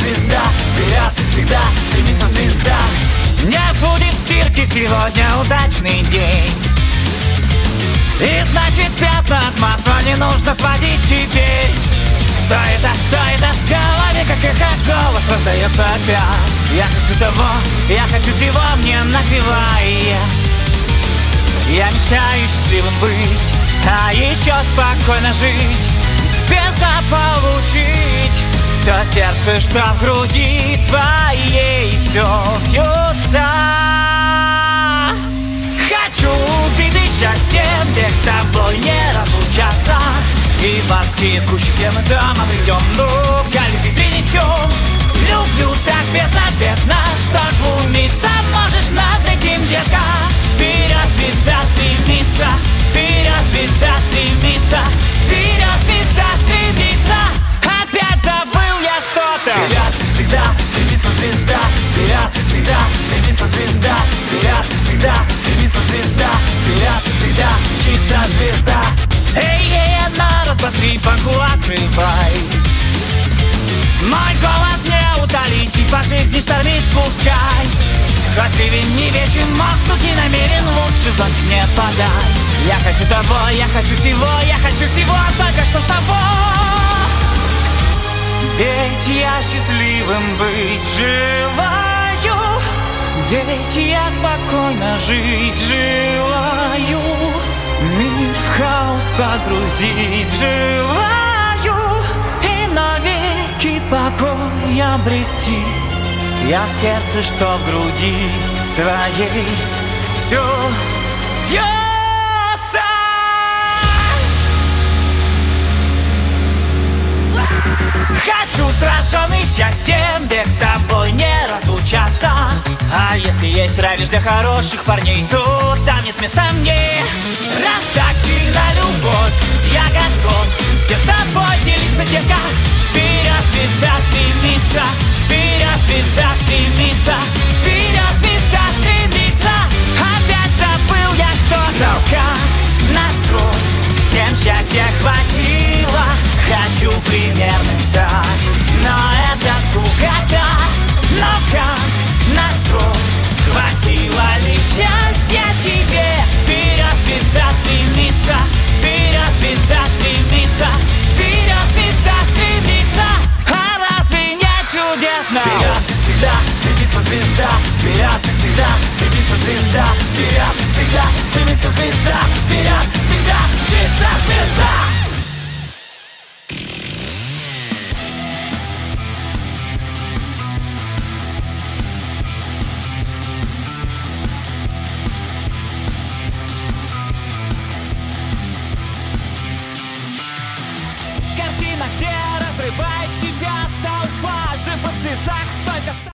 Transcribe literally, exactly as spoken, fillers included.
звезда, вперед всегда стремится звезда. Не будет стирки, сегодня удачный день. И значит пятна от масла не нужно сводить теперь. Кто это, кто это, в голове как эхо голос раздается опять. Я хочу того, я хочу всего, мне напевай. Я мечтаю счастливым быть, а еще спокойно жить, без заполучить то сердце, что в груди твоей все бьется. Хочу убить счастьем, где с тобой не разлучаться. И морские кущи, где мы дома придем, ну-ка, любви принесем. Люблю так безответно, что глумиться можешь над этим, детка. Вперед звезда стремится, вперед звезда стремится, вперед звезда стремится. Опять забыл я что-то. Вперед всегда стремится звезда, вперед всегда стремится звезда, вперед всегда стремится звезда, вперед всегда мчится звезда. Эй, эй, на раз, два, три, банку открывай. Мой голод не утолить, и по жизни штормит пускай. Хоть ливень не вечен, мокнуть не намерен, лучше зонтик мне подай. Я хочу того, я хочу всего, я хочу всего, только что с тобой. Ведь я счастливым быть желаю, ведь я спокойно жить желаю, мир в хаос погрузить желаю и навеки покой обрести. Я в сердце, что в груди твоей все бьется. Хочу сраженный счастьем, век с тобой не разлучаться. А если есть рай лишь для хороших парней, то там нет места мне. Раз так сильна любовь, я готов всем с тобой делиться, детка. Вперед звезда стремится, вперед звезда стремится, вперед звезда стремится. Опять забыл я что-то. Ну-ка, настрой, всем счастья хватило. Хочу примерным стать, но это скукота. Ну-ка, настрой, хватило ли счастья тебе? Вперед звезда стремится, вперед звезда стремится, вперед звезда стремится. А разве не чудесно? Вперед всегда стремится звезда, вперед всегда стремится звезда, вперед всегда стремится звезда, вперед всегда мчится звезда. Картина, где разрывает себя толпа, жив в слезах.